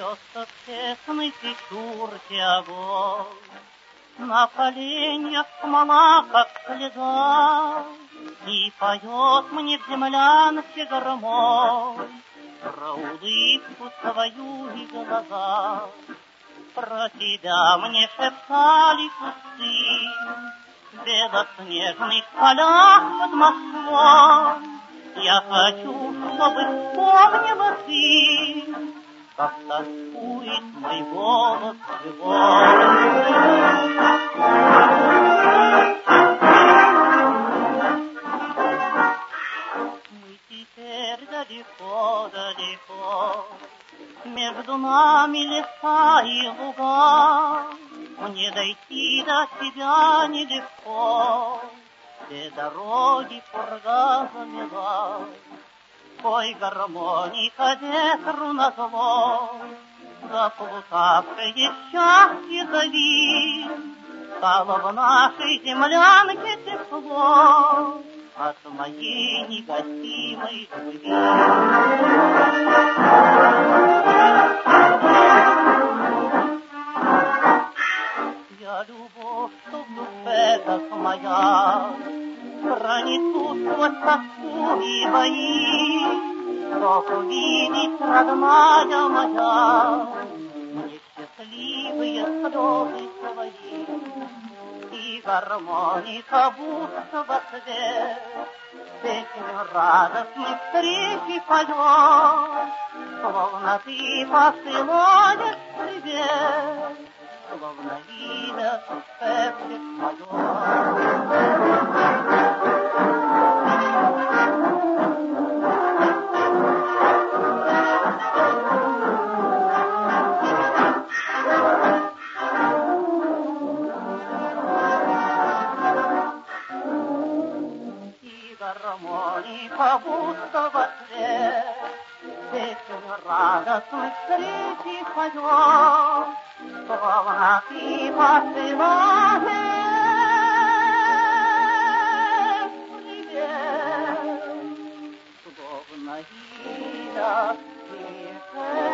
Льется в тесной печурке огонь, на поленьях смола, как слеза, и поет мне в землянке гармонь про улыбку свою и глаза. Про тебя мне шептали кусты в белоснежных полях под Москвой. Я хочу, чтобы вспомнила ты, как тоскует мой голос живой. Мы теперь далеко-далеко, между нами леса и луга. Мне дойти до тебя нелегко, все дороги пурга замела. Пой гармоника ветру назло, заплутавшее счастье зови. Стало в нашей землянке тепло от моей негасимой любви. Я любовь, что в душе, как моя, пронесу сквозь тоску и бои, чтоб увидеть, родная моя, мне счастливые слезы твои. И гармоника будто во свет песню радостной встречи поет, словно ты посылаешь привет, словно имя шепчет мое. Гармоника будто в ответ песню радостной встречи поет, словно ты посылаешь привет, словно имя